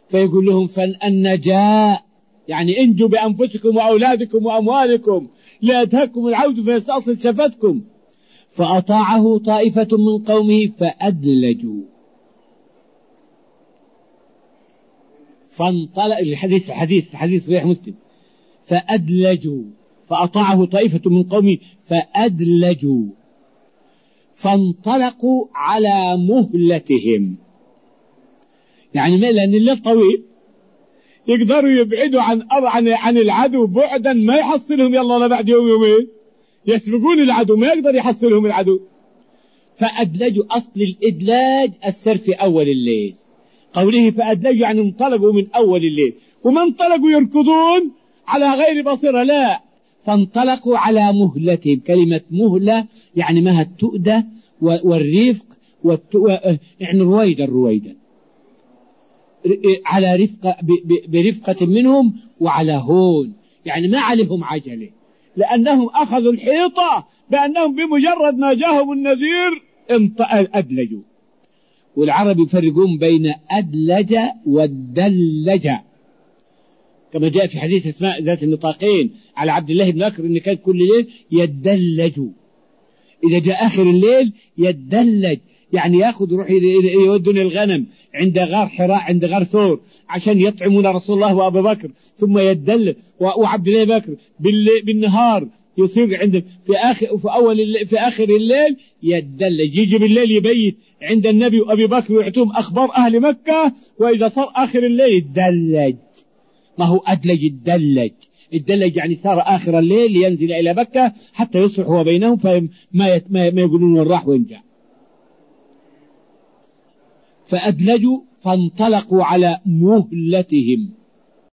فيقول لهم النجاة يعني انجوا بأنفسكم وأولادكم وأموالكم لا يدهكم العود فيستأصل سفتكم. فأطاعه طائفة من قومه فأدلجوا. فانطلق الحديث صحيح مسلم. فأدلجوا، فأطاعه طائفة من قومه فأدلجوا، فانطلقوا على مهلتهم. يعني لأن الليل طويل يقدروا يبعدوا عن العدو بعدا ما يحصلهم يلا بعد يوم يومين، يسبقون العدو ما يقدر يحصلهم العدو. فأدلجوا، أصل الإدلاج السر في أول الليل، قوله فأدلجوا يعني انطلقوا من أول الليل، وما انطلقوا يركضون على غير بصيرة، لا، فانطلقوا على مهلتهم. كلمة مهلة يعني مها التؤدة والرفق يعني رويدا على رفقة برفقة منهم وعلى هون، يعني ما عليهم عجلة، لأنهم أخذوا الحيطة بأنهم بمجرد ما جاءهم النذير أدلجوا. والعرب يفرقون بين أدلج والدلج، كما جاء في حديث اسماء ذات النطاقين على عبد الله بن بكر إن كان كل ليل يدلج، إذا جاء آخر الليل يدلج يعني يأخذ يروح يودون الغنم عند غار حراء عند غار ثور عشان يطعمون رسول الله وأبو بكر، ثم يدلج. وعبد الله بكر بالنهار يصير عند في آخر الليل يدلج، يجي بالليل يبيت عند النبي وأبي بكر ويعطوهم أخبار أهل مكة، وإذا صار آخر الليل يدلج. ما هو أدلج الدلج يعني صار آخر الليل لينزل إلى مكة حتى يصلح هو بينهم، فما يقولون وين راح وين جاء. فأدلجوا فانطلقوا على مهلتهم.